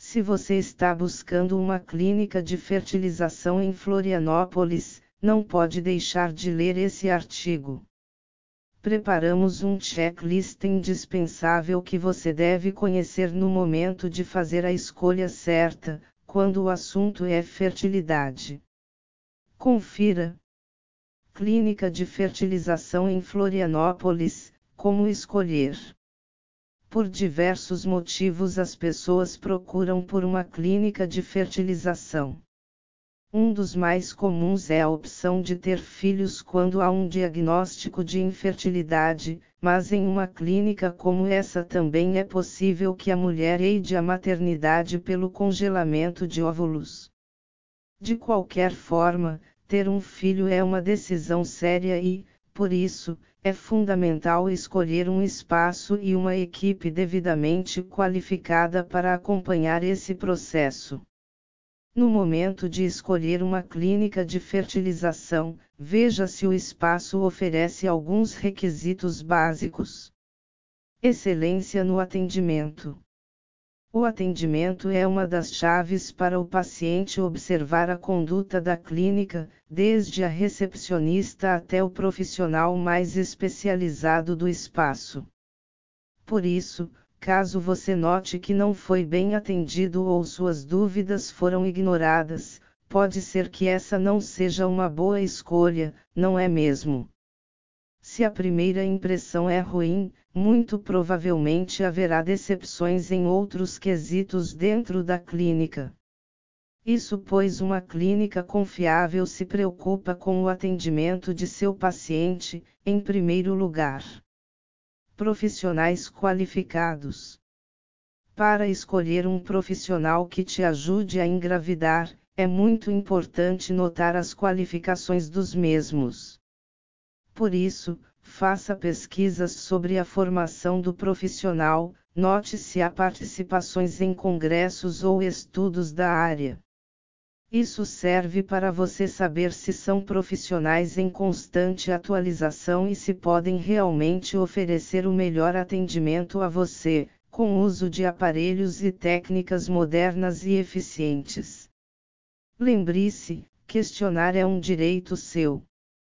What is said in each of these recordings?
Se você está buscando uma clínica de fertilização em Florianópolis, não pode deixar de ler esse artigo. Preparamos um checklist indispensável que você deve conhecer no momento de fazer a escolha certa, quando o assunto é fertilidade. Confira. Clínica de fertilização em Florianópolis, como escolher? Por diversos motivos as pessoas procuram por uma clínica de fertilização. Um dos mais comuns é a opção de ter filhos quando há um diagnóstico de infertilidade, mas em uma clínica como essa também é possível que a mulher aide a maternidade pelo congelamento de óvulos. De qualquer forma, ter um filho é uma decisão séria e, por isso, é fundamental escolher um espaço e uma equipe devidamente qualificada para acompanhar esse processo. No momento de escolher uma clínica de fertilização, veja se o espaço oferece alguns requisitos básicos. Excelência no atendimento. O atendimento é uma das chaves para o paciente observar a conduta da clínica, desde a recepcionista até o profissional mais especializado do espaço. Por isso, caso você note que não foi bem atendido ou suas dúvidas foram ignoradas, pode ser que essa não seja uma boa escolha, não é mesmo? Se a primeira impressão é ruim, muito provavelmente haverá decepções em outros quesitos dentro da clínica. Isso pois uma clínica confiável se preocupa com o atendimento de seu paciente, em primeiro lugar. Profissionais qualificados. Para escolher um profissional que te ajude a engravidar, é muito importante notar as qualificações dos mesmos. Por isso, faça pesquisas sobre a formação do profissional, note se há participações em congressos ou estudos da área. Isso serve para você saber se são profissionais em constante atualização e se podem realmente oferecer o melhor atendimento a você, com uso de aparelhos e técnicas modernas e eficientes. Lembre-se, questionar é um direito seu.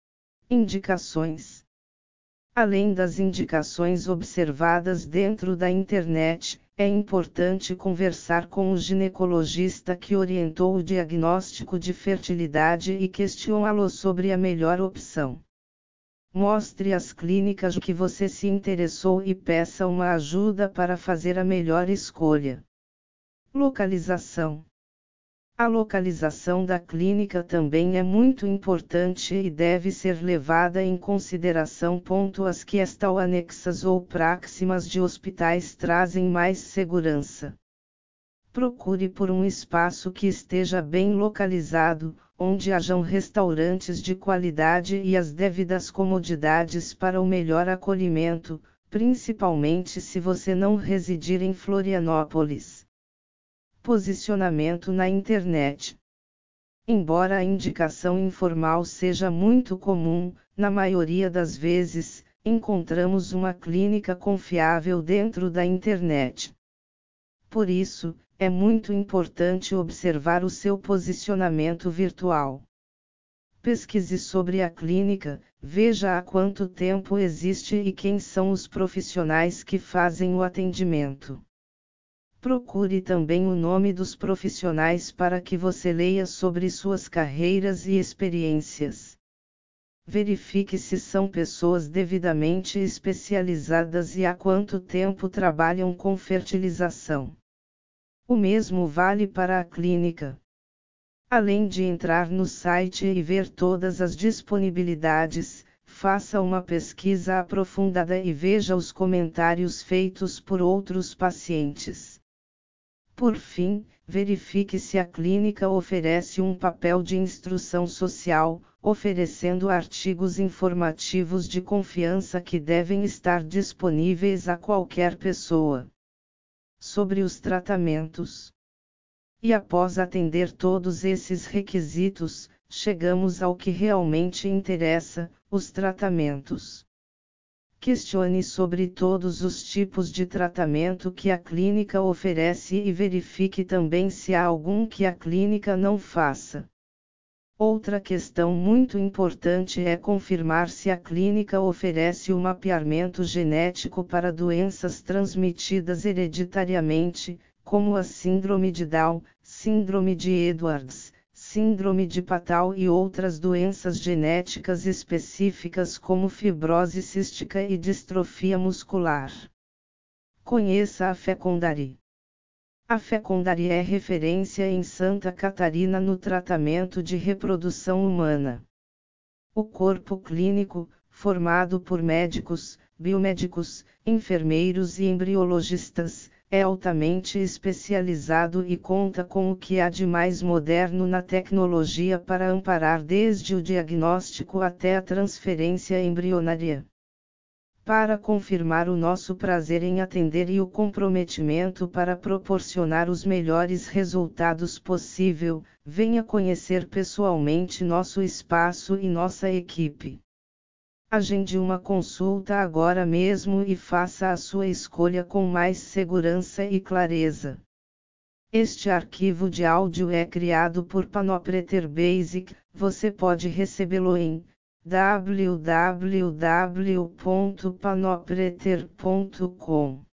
Indicações. Além das indicações observadas dentro da internet, é importante conversar com o ginecologista que orientou o diagnóstico de fertilidade e questioná-lo sobre a melhor opção. Mostre às clínicas que você se interessou e peça uma ajuda para fazer a melhor escolha. Localização. A localização da clínica também é muito importante e deve ser levada em consideração. As que estão anexas ou próximas de hospitais trazem mais segurança. Procure por um espaço que esteja bem localizado, onde hajam restaurantes de qualidade e as devidas comodidades para o melhor acolhimento, principalmente se você não residir em Florianópolis. Posicionamento na internet. Embora a indicação informal seja muito comum, na maioria das vezes, encontramos uma clínica confiável dentro da internet. Por isso, é muito importante observar o seu posicionamento virtual. Pesquise sobre a clínica, veja há quanto tempo existe e quem são os profissionais que fazem o atendimento. Procure também o nome dos profissionais para que você leia sobre suas carreiras e experiências. Verifique se são pessoas devidamente especializadas e há quanto tempo trabalham com fertilização. O mesmo vale para a clínica. Além de entrar no site e ver todas as disponibilidades, faça uma pesquisa aprofundada e veja os comentários feitos por outros pacientes. Por fim, verifique se a clínica oferece um papel de instrução social, oferecendo artigos informativos de confiança que devem estar disponíveis a qualquer pessoa. Sobre os tratamentos. E após atender todos esses requisitos, chegamos ao que realmente interessa, os tratamentos. Questione sobre todos os tipos de tratamento que a clínica oferece e verifique também se há algum que a clínica não faça. Outra questão muito importante é confirmar se a clínica oferece o mapeamento genético para doenças transmitidas hereditariamente, como a síndrome de Down, síndrome de Edwards, síndrome de Patau e outras doenças genéticas específicas como fibrose cística e distrofia muscular. Conheça a Fecundari. A Fecundari é referência em Santa Catarina no tratamento de reprodução humana. O corpo clínico, formado por médicos, biomédicos, enfermeiros e embriologistas, é altamente especializado e conta com o que há de mais moderno na tecnologia para amparar desde o diagnóstico até a transferência embrionária. Para confirmar o nosso prazer em atender e o comprometimento para proporcionar os melhores resultados possível, venha conhecer pessoalmente nosso espaço e nossa equipe. Agende uma consulta agora mesmo e faça a sua escolha com mais segurança e clareza. Este arquivo de áudio é criado por Panopreter Basic, você pode recebê-lo em www.panopreter.com.